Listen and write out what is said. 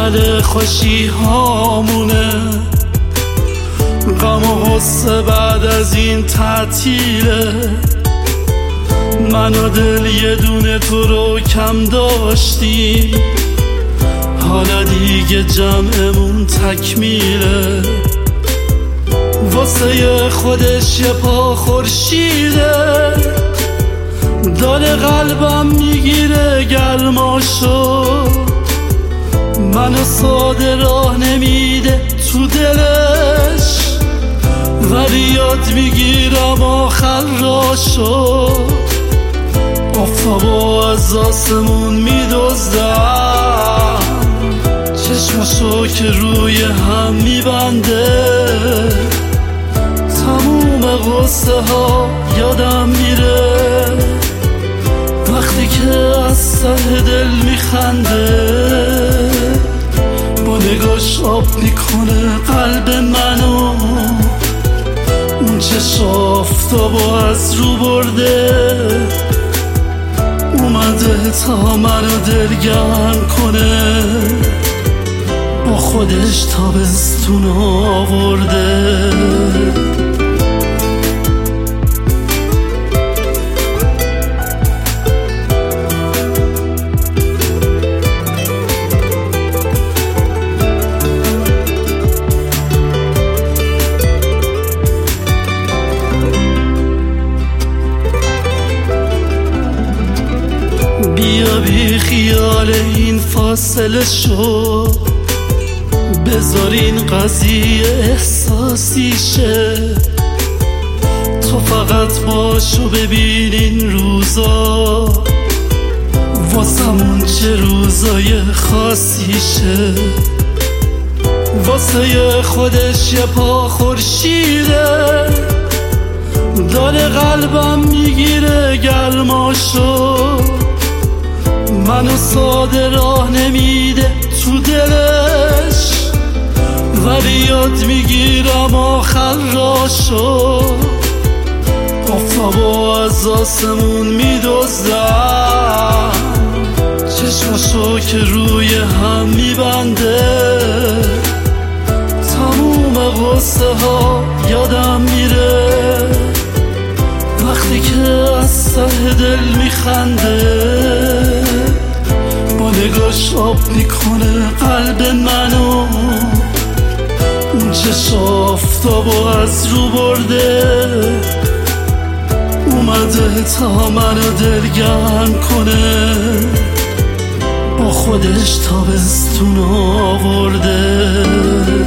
اومده خوشی هامونه، غم و غصه بعد از این تعطیله. من و دل یه دونه تو رو کم داشتیم، حالا دیگه جمعمون تکمیله. واسه خودش یه پا خورشیده، داره قلبم میگیره گرماشو. منو ساده راه نمیده تو دلش، ولی یاد میگیرم آخر راشو. آفتابا از آسمون میدزدم، چشماشو که روی هم میبنده. تموم غصه ها یادم میره وقتی که از ته دل میخنده. با نگاش آب میکنه قلب منو، اون چشم آفتابو از رو برده. اومده تا منو دلگرم کنه، با خودش تابستون آورده. بیا بی خیال این فاصله شو، بذار این قضیه احساسی شه. تو فقط باشو ببین این روزا، واسمون چه روزای خاصی شه. واسه خودش یه پا خورشیده، داره قلبم میگیره گرماشو. منو ساده راه نمیده تو دلش، ولی یاد میگیرم آخر راشو. آفتابا از آسمون میدزدم، چشماشو که روی هم میبنده. تموم غصه ها یادم میره وقتی که از ته دل میخنده. با نگاش آب میکنه قلب منو، اون چشم آفتابو از رو برده. اومده تا منو دلگرم کنه، با خودش تابستون آورده.